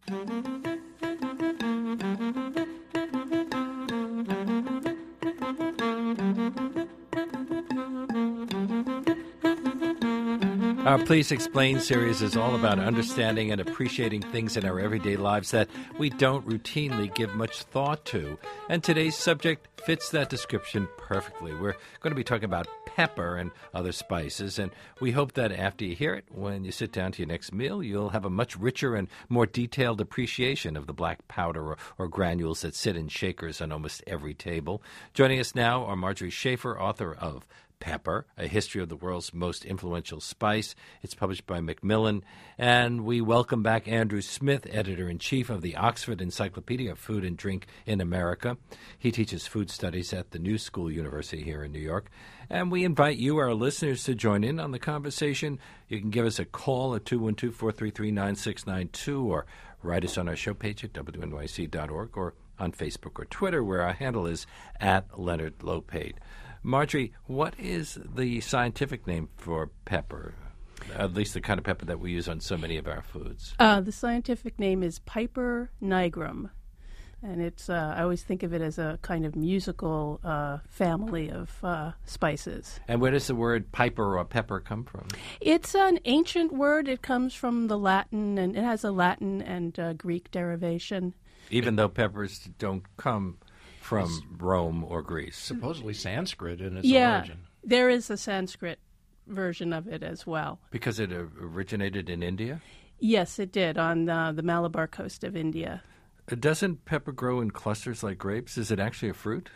Our Please Explain series is all about understanding and appreciating things in our everyday lives that we don't routinely give much thought to. And today's subject fits that description perfectly. We're going to be talking about pepper and other spices, and we hope that after you hear it, when you sit down to your next meal, you'll have a much richer and more detailed appreciation of the black powder or granules that sit in shakers on almost every table. Joining us now are Marjorie Schaefer, author of Pepper, A History of the World's Most Influential Spice. It's published by Macmillan. And we welcome back Andrew Smith, editor-in-chief of the Oxford Encyclopedia of Food and Drink in America. He teaches food studies at the New School University here in New York. And we invite you, our listeners, to join in on the conversation. You can give us a call at 212-433-9692 or write us on our show page at wnyc.org or on Facebook or Twitter, where our handle is @Leonard Lopate. Marjorie, what is the scientific name for pepper, at least the kind of pepper that we use on so many of our foods? The scientific name is Piper nigrum, and it's I always think of it as a kind of musical family of spices. And where does the word piper or pepper come from? It's an ancient word. It comes from the Latin, and it has a Latin and Greek derivation. Even though peppers don't come from Rome or Greece. Supposedly Sanskrit in its origin. There is a Sanskrit version of it as well. Because it originated in India? Yes, it did, on the Malabar coast of India. Doesn't pepper grow in clusters like grapes? Is it actually a fruit?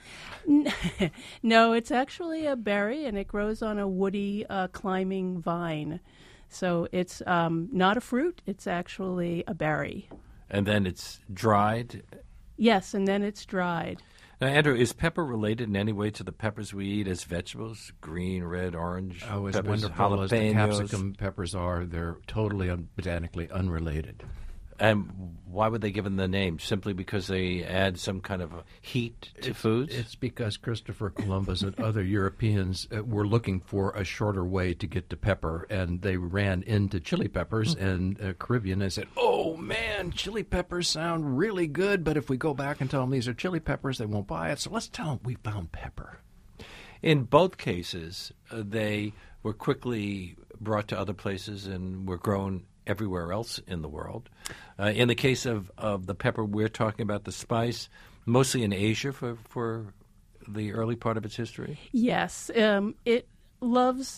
No, it's actually a berry, and it grows on a woody climbing vine. So it's not a fruit, it's actually a berry. And then it's dried? Yes, and then it's dried. Now, Andrew, is pepper related in any way to the peppers we eat as vegetables? Green, red, orange as peppers, wonderful jalapenos? as the capsicum peppers are, they're totally botanically unrelated. And why would they give them the name? Simply because they add some kind of heat to foods? It's because Christopher Columbus and other Europeans were looking for a shorter way to get to pepper, and they ran into chili peppers and Caribbean and said, oh, man, chili peppers sound really good, but if we go back and tell them these are chili peppers, they won't buy it, so let's tell them we found pepper. In both cases, they were quickly brought to other places and were grown everywhere else in the world. In the case of the pepper, we're talking about the spice, mostly in Asia for the early part of its history? Yes. It loves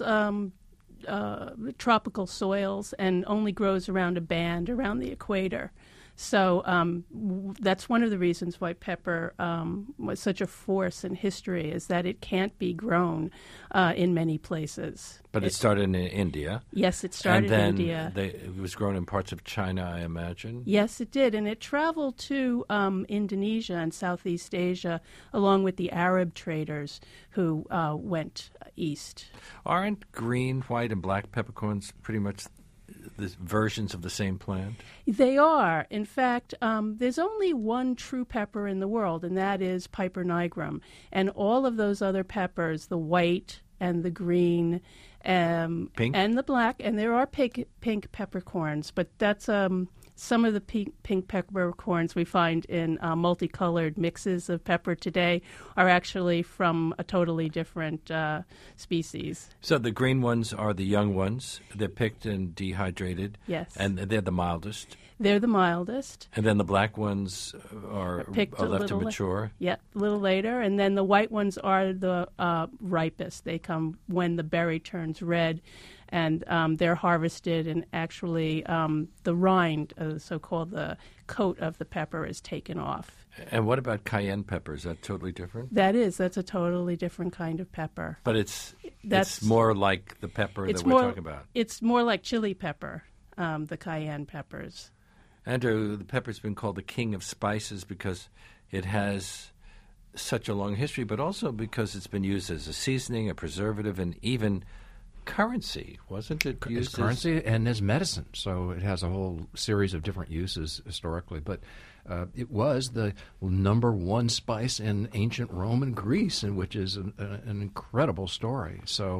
tropical soils and only grows around a band around the equator. So that's one of the reasons why pepper was such a force in history, is that it can't be grown in many places. But it started in India. Yes, it started in India. And then it was grown in parts of China, I imagine. Yes, it did. And it traveled to Indonesia and Southeast Asia, along with the Arab traders who went east. Aren't green, white, and black peppercorns pretty much the versions of the same plant? They are. In fact, there's only one true pepper in the world, and that is Piper nigrum. And all of those other peppers, the white and the green pink? And the black, and there are pink peppercorns, but that's some of the pink peppercorns we find in multicolored mixes of pepper today are actually from a totally different species. So the green ones are the young ones. They're picked and dehydrated. Yes. And they're the mildest. They're the mildest. And then the black ones are left to mature. Yeah, a little later. And then the white ones are the ripest. They come when the berry turns red. And they're harvested, and actually the rind, so-called the coat of the pepper, is taken off. And what about cayenne pepper? Is that totally different? That's a totally different kind of pepper. But it's more like the pepper that we're talking about. It's more like chili pepper, the cayenne peppers. Andrew, the pepper's been called the king of spices because it has such a long history, but also because it's been used as a seasoning, a preservative, and even currency, wasn't it? As currency and as medicine. So it has a whole series of different uses historically. But it was the number one spice in ancient Rome and Greece, which is an incredible story. So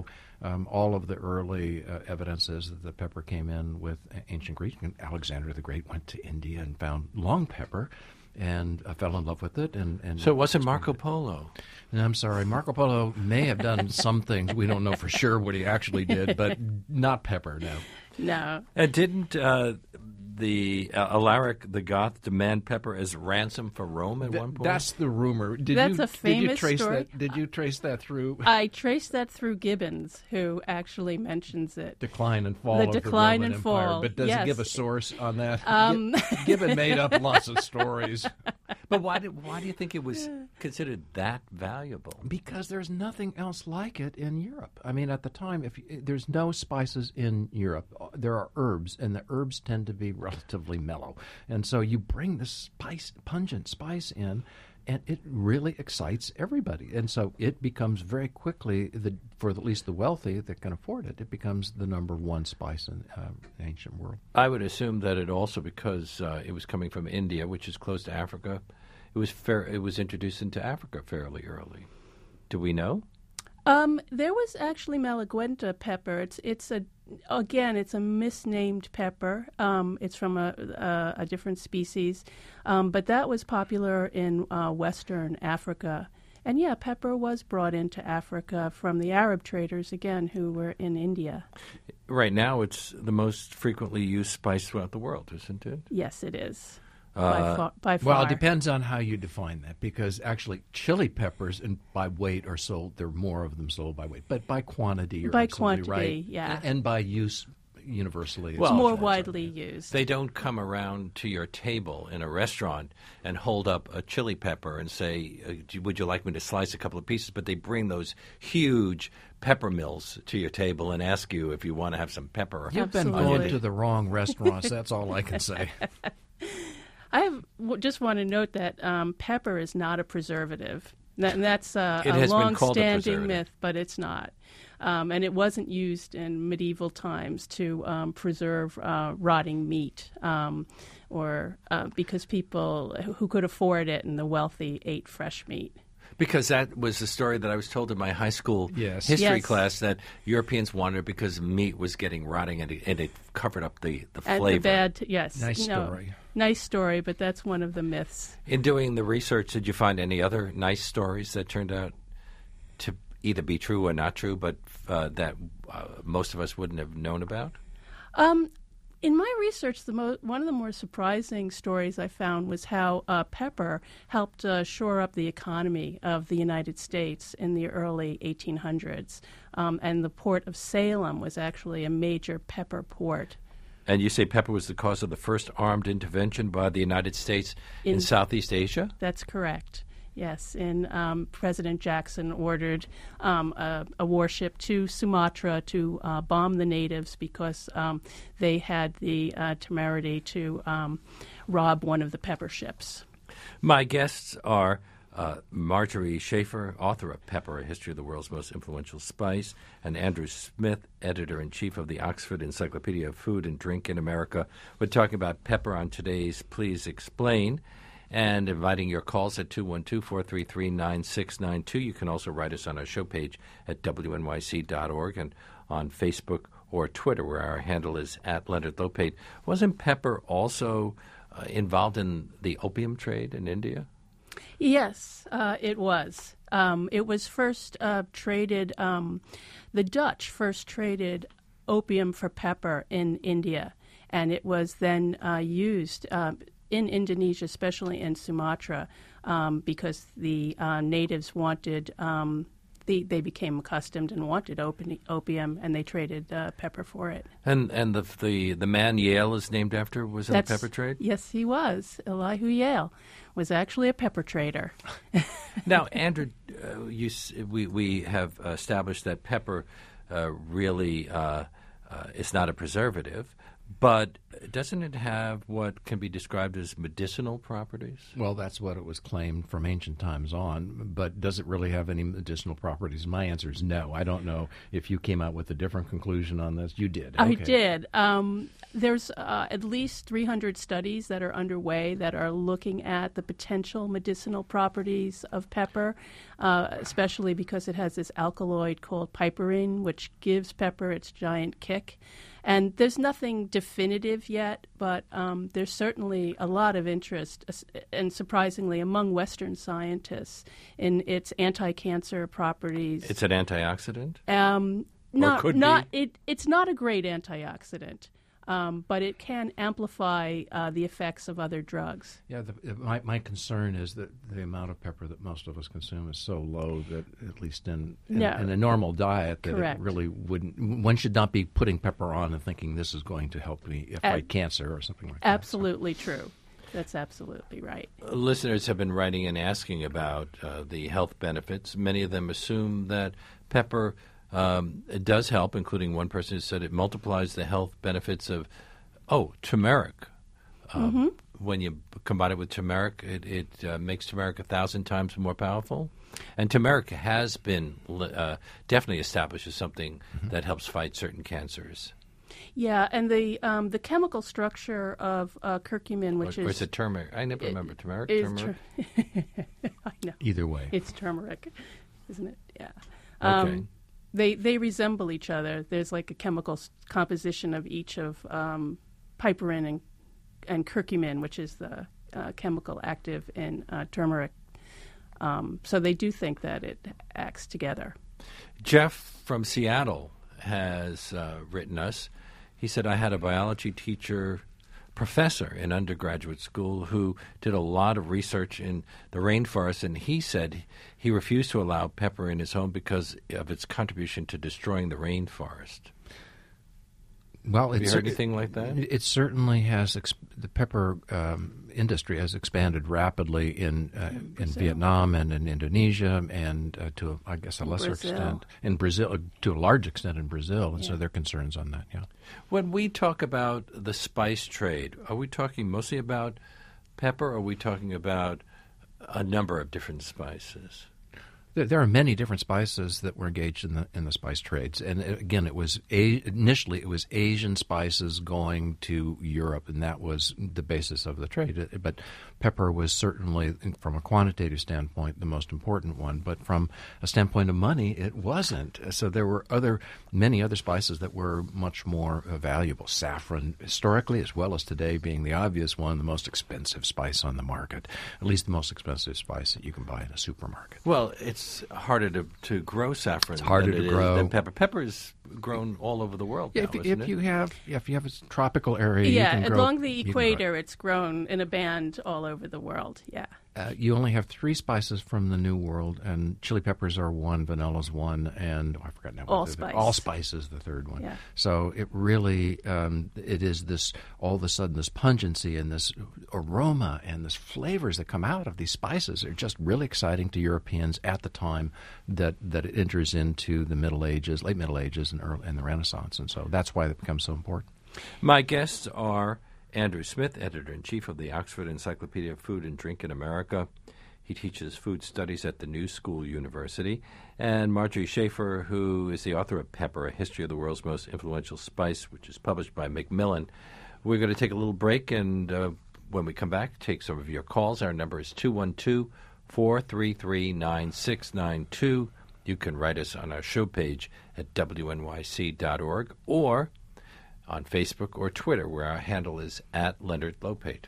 All of the early evidence is that the pepper came in with ancient Greek. Alexander the Great went to India and found long pepper and fell in love with it. And So it wasn't Marco Polo. And I'm sorry, Marco Polo may have done some things. We don't know for sure what he actually did, but not pepper, no. No. And didn't Alaric the Goth demand pepper as ransom for Rome at one point? That's the rumor. That's a famous story. Did you trace that through? I traced that through Gibbons, who actually mentions it. Decline and fall The of decline the Roman and Empire. fall, But does yes. it give a source on that? Gibbon made up lots of stories. But why do you think it was considered that valuable? Because there's nothing else like it in Europe. I mean, at the time, there's no spices in Europe. There are herbs, and the herbs tend to be relatively mellow. And so you bring this pungent spice in, and it really excites everybody. And so it becomes very quickly, for at least the wealthy that can afford it, it becomes the number one spice in the ancient world. I would assume that it also, because it was coming from India, which is close to Africa, it was introduced into Africa fairly early. Do we know? There was actually Malagueta pepper. It's a misnamed pepper. It's from a different species, but that was popular in Western Africa. And yeah, pepper was brought into Africa from the Arab traders, again, who were in India. Right now, it's the most frequently used spice throughout the world, isn't it? Yes, it is. By far. Well, it depends on how you define that, because actually chili peppers by weight are sold. There are more of them sold by weight, but by quantity, you're by absolutely quantity, right. yeah. And by use universally. It's more widely used. They don't come around to your table in a restaurant and hold up a chili pepper and say, would you like me to slice a couple of pieces? But they bring those huge pepper mills to your table and ask you if you want to have some pepper. You've been going to the wrong restaurants. That's all I can say. Just want to note that pepper is not a preservative. And that's a has been called a long-standing preservative. myth, but it's not. And it wasn't used in medieval times to preserve rotting meat, or because people who could afford it and the wealthy ate fresh meat. Because that was the story that I was told in my high school history Yes. class, that Europeans wanted it because meat was getting rotting and it covered up the flavor. And the bad, yes. Nice story. Nice story, but that's one of the myths. In doing the research, did you find any other nice stories that turned out to either be true or not true, but that most of us wouldn't have known about? In my research, one of the more surprising stories I found was how pepper helped shore up the economy of the United States in the early 1800s. And the port of Salem was actually a major pepper port. And you say pepper was the cause of the first armed intervention by the United States in Southeast Asia? That's correct. Yes, and President Jackson ordered a warship to Sumatra to bomb the natives because they had the temerity to rob one of the pepper ships. My guests are Marjorie Schaefer, author of Pepper, A History of the World's Most Influential Spice, and Andrew Smith, editor-in-chief of the Oxford Encyclopedia of Food and Drink in America. We're talking about pepper on today's Please Explain, and inviting your calls at 212-433-9692. You can also write us on our show page at wnyc.org and on Facebook or Twitter, where our handle is at Leonard Lopate. Wasn't pepper also involved in the opium trade in India? Yes, it was. It was first traded, the Dutch first traded opium for pepper in India, and it was then used in Indonesia, especially in Sumatra, because the natives wanted, they became accustomed and wanted opium, and they traded pepper for it. And the man Yale is named after was in the pepper trade? Yes, he was. Elihu Yale was actually a pepper trader. Now, Andrew, we have established that pepper really is not a preservative, but doesn't it have what can be described as medicinal properties? Well, that's what it was claimed from ancient times on, but does it really have any medicinal properties? My answer is no. I don't know if you came out with a different conclusion on this. You did. I Okay. did. There's at least 300 studies that are underway that are looking at the potential medicinal properties of pepper, especially because it has this alkaloid called piperine, which gives pepper its giant kick. And there's nothing definitive yet, but there's certainly a lot of interest, and surprisingly, among Western scientists in its anti-cancer properties. It's an antioxidant? It's not a great antioxidant, but it can amplify the effects of other drugs. Yeah, my concern is that the amount of pepper that most of us consume is so low that, at least in a normal diet, that Correct. it really wouldn't. One should not be putting pepper on and thinking this is going to help me fight cancer or something like that. Absolutely true. That's absolutely right. Listeners have been writing and asking about the health benefits. Many of them assume that pepper it does help, including one person who said it multiplies the health benefits of, turmeric. When you combine it with turmeric, it makes turmeric 1,000 times more powerful. And turmeric has been definitely established as something that helps fight certain cancers. Yeah, and the chemical structure of curcumin, which or is it turmeric? I never remember turmeric. Turmeric. I know. Either way, it's turmeric, isn't it? Yeah. Okay. They resemble each other. There's like a chemical composition of each of piperine and curcumin, which is the chemical active in turmeric. So they do think that it acts together. Jeff from Seattle has written us. He said, I had a biology professor in undergraduate school who did a lot of research in the rainforest, and he said he refused to allow pepper in his home because of its contribution to destroying the rainforest. Well, have you heard anything like that? It certainly has. The pepper industry has expanded rapidly in Vietnam and in Indonesia, and to a lesser extent in Brazil, to a large extent in Brazil, and so there are concerns on that. Yeah. When we talk about the spice trade, are we talking mostly about pepper, or are we talking about a number of different spices? There are many different spices that were engaged in the spice trades, and again, initially it was Asian spices going to Europe, and that was the basis of the trade. But pepper was certainly, from a quantitative standpoint, the most important one. But from a standpoint of money, it wasn't. So there were many other spices that were much more valuable. Saffron, historically as well as today, being the obvious one, the most expensive spice on the market, at least the most expensive spice that you can buy in a supermarket. Well, it's harder to grow saffron. It's harder to grow than pepper. Pepper is grown all over the world. Yeah, now, if you have a tropical area, yeah, you can grow, along the equator, it's grown in a band all over the world. Yeah. You only have 3 spices from the New World, and chili peppers are 1, vanilla's 1, and I forgot now. Allspice is the third one. Yeah. So it really it is this, all of a sudden, this pungency and this aroma and this flavors that come out of these spices are just really exciting to Europeans at the time that it enters into the Middle Ages, late Middle Ages, and the Renaissance, and so that's why it becomes so important. My guests are Andrew Smith, editor-in-chief of the Oxford Encyclopedia of Food and Drink in America. He teaches food studies at the New School University. And Marjorie Schaefer, who is the author of Pepper, A History of the World's Most Influential Spice, which is published by Macmillan. We're going to take a little break, and when we come back, take some of your calls. Our number is 212-433-9692. You can write us on our show page at wnyc.org or on Facebook or Twitter, where our handle is @LeonardLopate.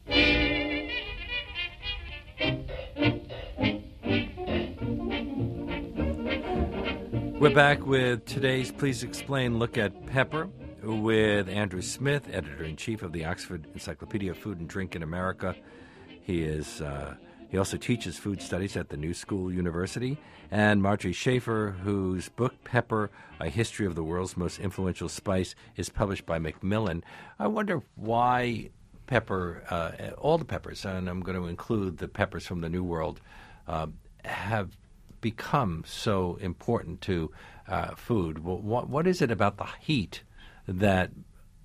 We're back with today's Please Explain look at pepper with Andrew Smith, editor-in-chief of the Oxford Encyclopedia of Food and Drink in America. He also teaches food studies at the New School University. And Marjorie Schaefer, whose book, Pepper, A History of the World's Most Influential Spice, is published by Macmillan. I wonder why pepper, all the peppers, and I'm going to include the peppers from the New World, have become so important to food. What is it about the heat that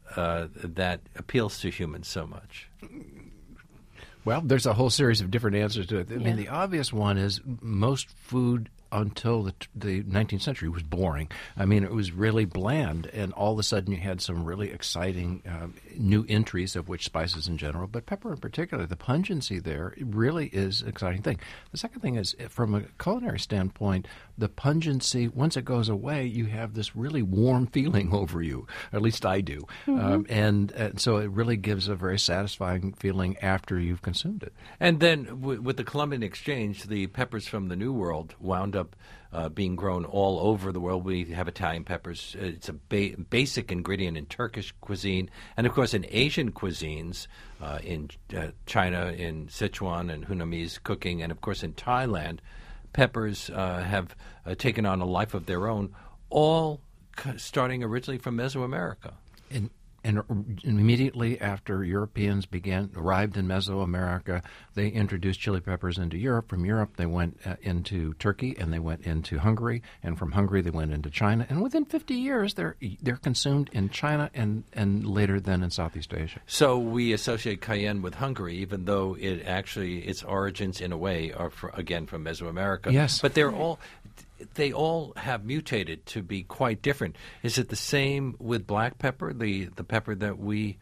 that appeals to humans so much? Well, there's a whole series of different answers to it. I Yeah. mean, the obvious one is most food until the 19th century was boring. I mean, it was really bland, and all of a sudden you had some really exciting new entries, of which spices in general, but pepper in particular, the pungency there really is an exciting thing. The second thing is, from a culinary standpoint, the pungency, once it goes away, you have this really warm feeling over you. At least I do. And so it really gives a very satisfying feeling after you've consumed it. And then with the Columbian Exchange, the peppers from the New World wound up being grown all over the world. We have Italian peppers. It's a basic ingredient in Turkish cuisine. And, of course, in Asian cuisines, in China, in Sichuan and Hunamese cooking, and, of course, in Thailand, peppers have taken on a life of their own, all starting originally from Mesoamerica. And immediately after Europeans arrived in Mesoamerica, they introduced chili peppers into Europe. From Europe, they went into Turkey, and they went into Hungary, and from Hungary, they went into China. And within 50 years, they're consumed in China and later then in Southeast Asia. So we associate cayenne with Hungary, even though its origins, in a way, are again from Mesoamerica. Yes, but they all have mutated to be quite different. Is it the same with black pepper, the pepper that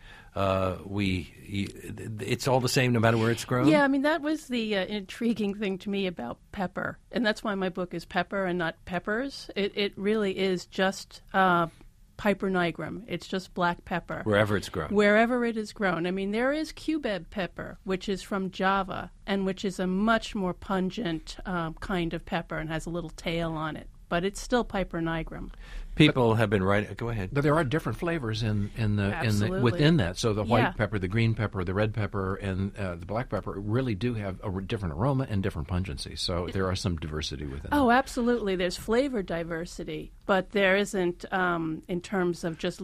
it's all the same no matter where it's grown? Yeah, I mean, that was the intriguing thing to me about pepper. And that's why my book is Pepper and not Peppers. It really is just Piper nigrum. It's just black pepper. Wherever it's grown. Wherever it is grown. I mean, there is cubeb pepper, which is from Java, and which is a much more pungent kind of pepper and has a little tail on it. But it's still Piper nigrum. People have been writing. Go ahead. But there are different flavors Absolutely. within that. So the white Yeah. pepper, the green pepper, the red pepper, and the black pepper really do have a different aroma and different pungency. So there are some diversity within. Oh, absolutely. There's flavor diversity, but there isn't in terms of just,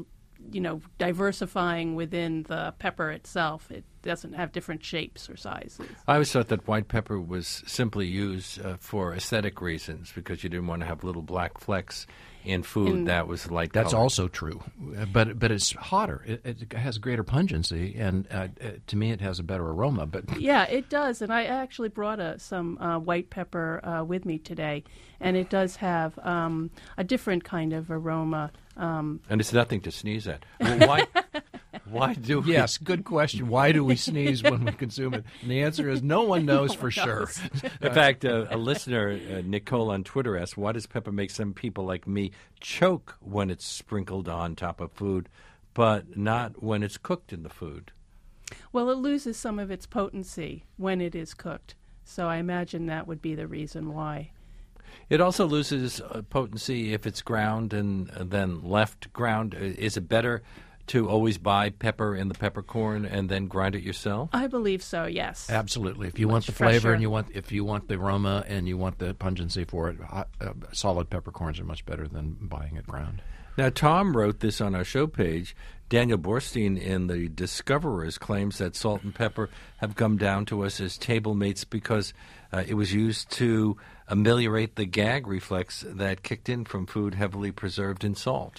diversifying within the pepper itself. It doesn't have different shapes or sizes. I always thought that white pepper was simply used for aesthetic reasons because you didn't want to have little black flecks in food that was light That's colored. also true, but it's hotter. It has greater pungency, and to me, it has a better aroma. But Yeah, it does, and I actually brought some white pepper with me today, and it does have a different kind of aroma. And it's nothing to sneeze at. Well, why do we? yes, good question. Why do we sneeze when we consume it? And the answer is no one knows for sure. In fact, a listener, Nicole on Twitter, asked, why does pepper make some people like me choke when it's sprinkled on top of food, but not when it's cooked in the food? Well, it loses some of its potency when it is cooked, so I imagine that would be the reason why. It also loses potency if it's ground and then left ground. Is it better to always buy pepper in the peppercorn and then grind it yourself? I believe so, yes. Absolutely. If you want Much the flavor fresher. and if you want the aroma and you want the pungency for it, solid peppercorns are much better than buying it ground. Now, Tom wrote this on our show page. Daniel Borstein in The Discoverers claims that salt and pepper have come down to us as table mates because it was used to ameliorate the gag reflex that kicked in from food heavily preserved in salt.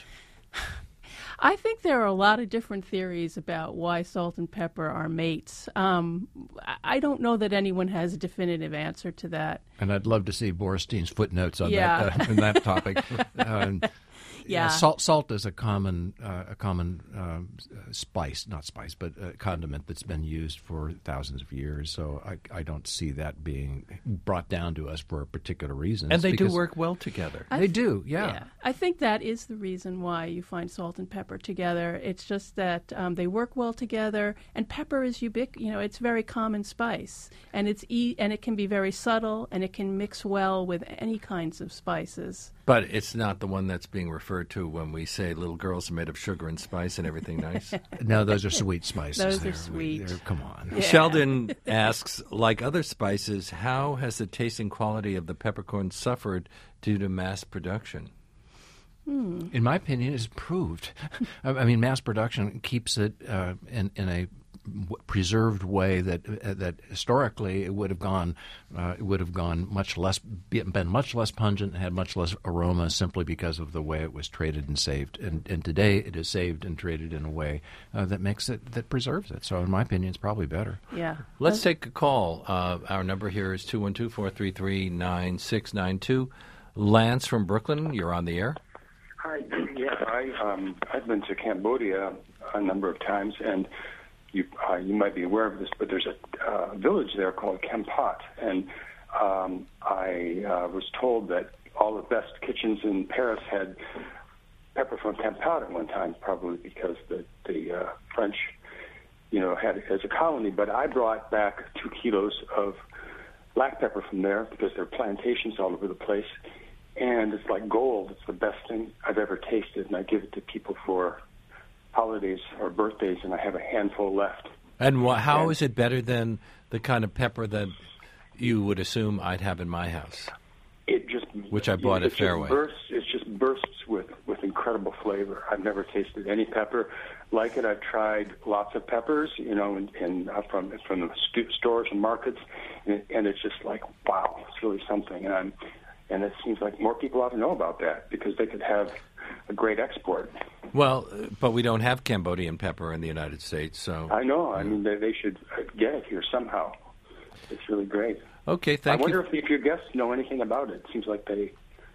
I think there are a lot of different theories about why salt and pepper are mates. I don't know that anyone has a definitive answer to that. And I'd love to see Borstein's footnotes on Yeah. that on that topic. Yeah. Salt is a common spice, not spice, but condiment that's been used for thousands of years. So I don't see that being brought down to us for a particular reason. And they do work well together. They do, yeah. I think that is the reason why you find salt and pepper together. It's just that they work well together, and pepper is it's very common spice, and and it can be very subtle, and it can mix well with any kinds of spices. But it's not the one that's being referred to when we say little girls are made of sugar and spice and everything nice. No, those are sweet spices. Those are sweet. Come on. Yeah. Sheldon asks, like other spices, how has the taste and quality of the peppercorn suffered due to mass production? In my opinion, it's improved. I mean, mass production keeps it in a preserved way that historically it would have gone much less, been much less pungent, had much less aroma, simply because of the way it was traded and saved. And today it is saved and traded in a way that preserves it. So in my opinion, it's probably better. Yeah. Let's take a call. Our number here is 212-433-9692. Lance from Brooklyn, you're on the air. Hi. Yeah, I've been to Cambodia a number of times, and you might be aware of this, but there's a village there called Kampot, and I was told that all the best kitchens in Paris had pepper from Kampot at one time, probably because the French, had it as a colony. But I brought back 2 kilos of black pepper from there because there are plantations all over the place. And it's like gold. It's the best thing I've ever tasted, and I give it to people for holidays or birthdays, and I have a handful left. And how is it better than the kind of pepper that you would assume I'd have in my house? Which I bought at Fairway. It just bursts with incredible flavor. I've never tasted any pepper like it. I've tried lots of peppers, from the stores and markets, and it's just like, wow, it's really something. And it seems like more people ought to know about that because they could have a great export. Well, but we don't have Cambodian pepper in the United States, so... I know. I mean, they should get it here somehow. It's really great. Okay, thank you. I wonder if your guests know anything about it. It seems like they...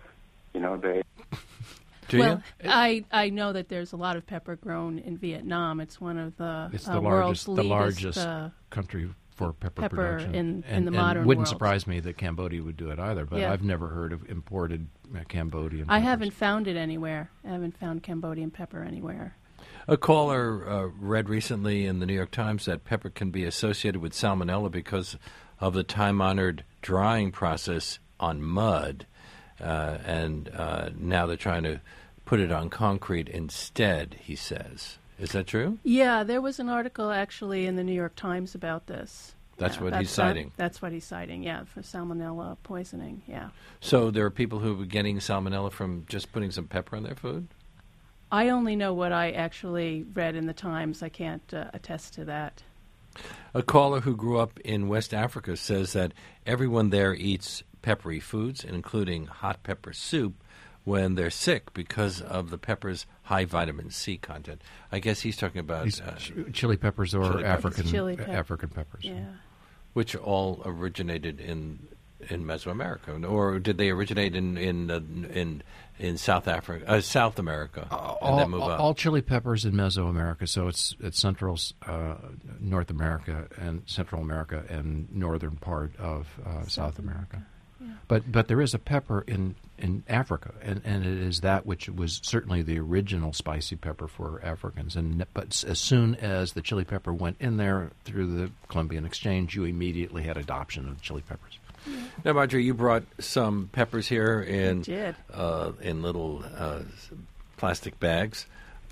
Do well, you? I know that there's a lot of pepper grown in Vietnam. It's one of the largest country for pepper in production. the modern world. Wouldn't world. surprise me that Cambodia would do it either, but Yeah. I've never heard of imported Cambodian peppers. I haven't found it anywhere. I haven't found Cambodian pepper anywhere. A caller read recently in the New York Times that pepper can be associated with salmonella because of the time-honored drying process on mud, and now they're trying to put it on concrete instead, he says. Is that true? Yeah, there was an article actually in the New York Times about this. That's what he's citing. That's what he's citing, yeah, for salmonella poisoning, yeah. So there are people who are getting salmonella from just putting some pepper on their food? I only know what I actually read in the Times. I can't attest to that. A caller who grew up in West Africa says that everyone there eats peppery foods, including hot pepper soup, when they're sick because of the pepper's high vitamin C content. I guess he's talking about chili peppers or chili African peppers. African peppers. Yeah. Which all originated in Mesoamerica, or did they originate in South Africa, South America, and then move up? All chili peppers in Mesoamerica, so it's Central North America and Central America and northern part of South America. Yeah. But there is a pepper in Africa, and it is that which was certainly the original spicy pepper for Africans. But as soon as the chili pepper went in there through the Columbian Exchange, you immediately had adoption of chili peppers. Yeah. Now, Marjorie, you brought some peppers here in little plastic bags.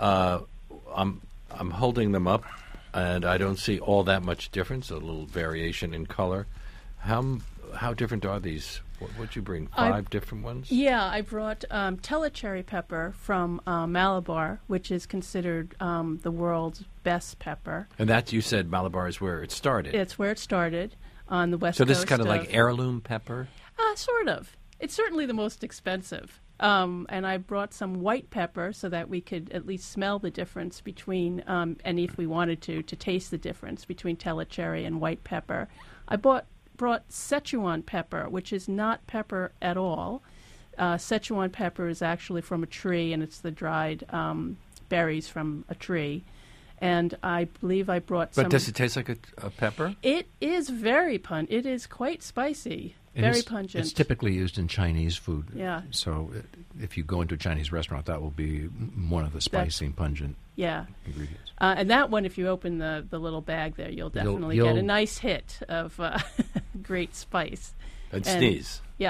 I'm holding them up, and I don't see all that much difference. A little variation in color. How different are these? What would you bring? 5 different ones? Yeah, I brought telecherry pepper from Malabar, which is considered the world's best pepper. And that, you said, Malabar is where it started. It's where it started on the west coast. So coast. this is kind of like heirloom pepper? Sort of. It's certainly the most expensive. And I brought some white pepper so that we could at least smell the difference between, and if we wanted to taste the difference between telecherry and white pepper. I brought Szechuan pepper, which is not pepper at all. Szechuan pepper is actually from a tree, and it's the dried berries from a tree. And I believe I brought some... But does it taste like a pepper? It is very pungent. It is quite spicy, very pungent. It's typically used in Chinese food. Yeah. So if you go into a Chinese restaurant, that will be one of the spicy and pungent ingredients. And that one, if you open the little bag there, you'll definitely get a nice hit of great spice. And sneeze. Yeah.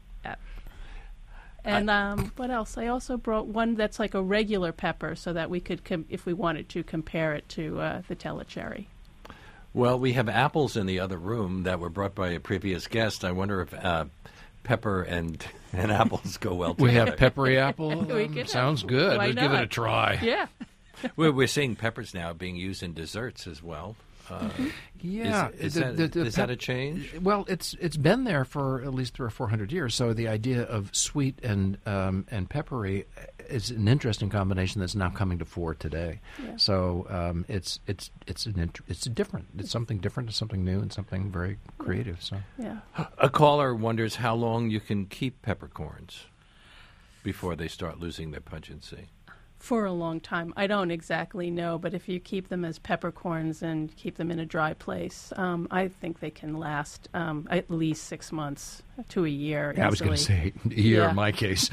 And what else? I also brought one that's like a regular pepper so that we could, if we wanted to, compare it to the telecherry. Well, we have apples in the other room that were brought by a previous guest. I wonder if pepper and apples go well together. We have peppery apple? Sounds good. Why Let's not? give it a try. Yeah. We're seeing peppers now being used in desserts as well. Yeah, is that a change? Well, it's been there for at least 300 or 400 years. So the idea of sweet and peppery is an interesting combination that's now coming to fore today. Yeah. So it's different. It's something different. It's something new and something very creative. So Yeah. A caller wonders how long you can keep peppercorns before they start losing their pungency. For a long time. I don't exactly know, but if you keep them as peppercorns and keep them in a dry place, I think they can last at least 6 months to a year. yeah, I was going to say a year in my case.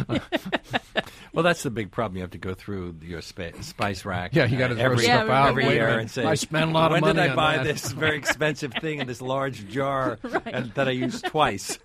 Well, that's the big problem. You have to go through your spice rack. Yeah, you got to throw every stuff out every Wait a year minute. and say, I spent a lot of money when did I on buy that? this very expensive thing in this large jar Right. that I used twice?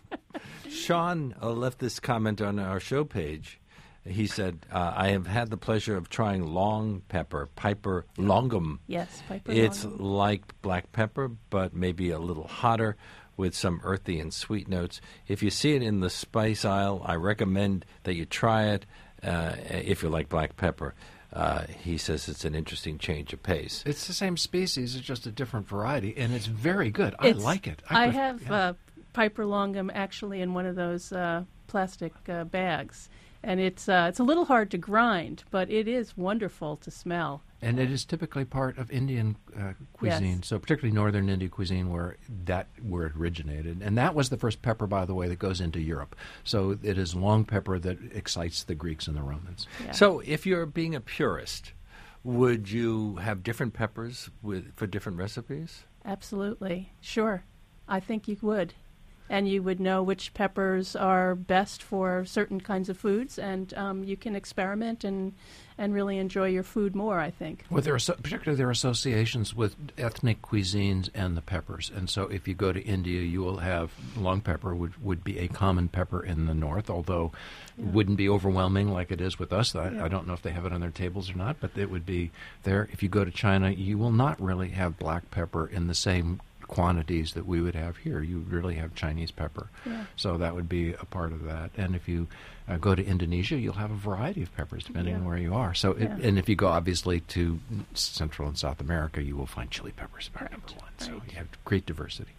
Sean left this comment on our show page. He said, I have had the pleasure of trying long pepper, Piper longum. Yes, Piper It's longum. like black pepper, but maybe a little hotter with some earthy and sweet notes. If you see it in the spice aisle, I recommend that you try it if you like black pepper. He says it's an interesting change of pace. It's the same species, it's just a different variety, and it's very good. I like it. I have Piper longum actually in one of those plastic bags. And it's a little hard to grind, but it is wonderful to smell. And it is typically part of Indian cuisine, Yes. so particularly northern Indian cuisine where it originated. And that was the first pepper, by the way, that goes into Europe. So it is long pepper that excites the Greeks and the Romans. Yeah. So if you're being a purist, would you have different peppers for different recipes? Absolutely. Sure. I think you would. And you would know which peppers are best for certain kinds of foods, and you can experiment and really enjoy your food more, I think. Well, particularly there are associations with ethnic cuisines and the peppers. And so if you go to India, you will have long pepper would be a common pepper in the north, although it wouldn't be overwhelming like it is with us. I don't know if they have it on their tables or not, but it would be there. If you go to China, you will not really have black pepper in the same quantities that we would have here. You really have Chinese pepper. Yeah. So that would be a part of that. And if you go to Indonesia, you'll have a variety of peppers depending on where you are. So, and if you go obviously to Central and South America, you will find chili peppers are number one. So you have great diversity.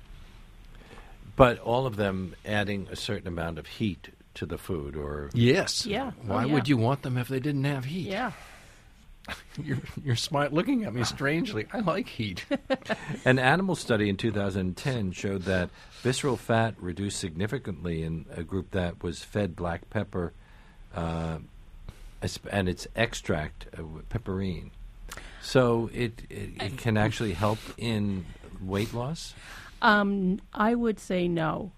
But all of them adding a certain amount of heat to the food, or Yes. Yeah. Why would you want them if they didn't have heat? Yeah. You're looking at me strangely. I like heat. An animal study in 2010 showed that visceral fat reduced significantly in a group that was fed black pepper and its extract, pepperine. So it can actually help in weight loss? I would say no.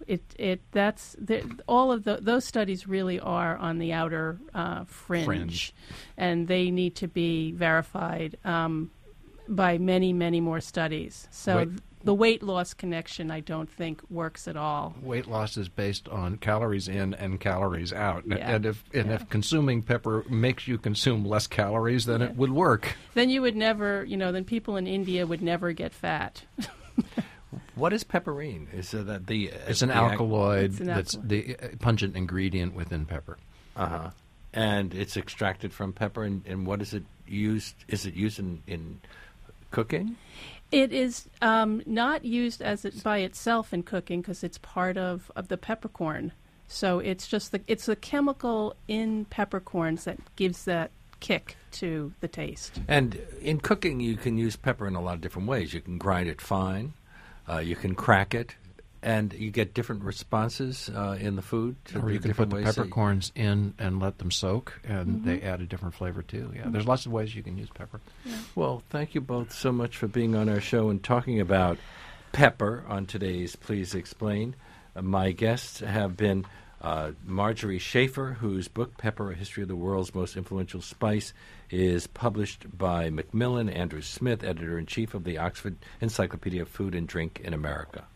All of those studies really are on the outer fringe, and they need to be verified by many, many more studies. So the weight loss connection, I don't think, works at all. Weight loss is based on calories in and calories out, Yeah. and if consuming pepper makes you consume less calories, then it would work. Then you would never, then people in India would never get fat. What is pepperine? Is that the? It's an alkaloid It's an that's the pungent ingredient within pepper. And it's extracted from pepper. And what is it used? Is it used in cooking? It is not used by itself in cooking because it's part of the peppercorn. So it's just it's the chemical in peppercorns that gives that kick to the taste. And in cooking, you can use pepper in a lot of different ways. You can grind it fine. You can crack it, and you get different responses in the food. Or you can put the peppercorns in and let them soak, and they add a different flavor too. Yeah, there's lots of ways you can use pepper. Yeah. Well, thank you both so much for being on our show and talking about pepper on today's Please Explain. My guests have been Marjorie Schaefer, whose book, Pepper, A History of the World's Most Influential Spice, is published by Macmillan. Andrew Smith, editor-in-chief of the Oxford Encyclopedia of Food and Drink in America.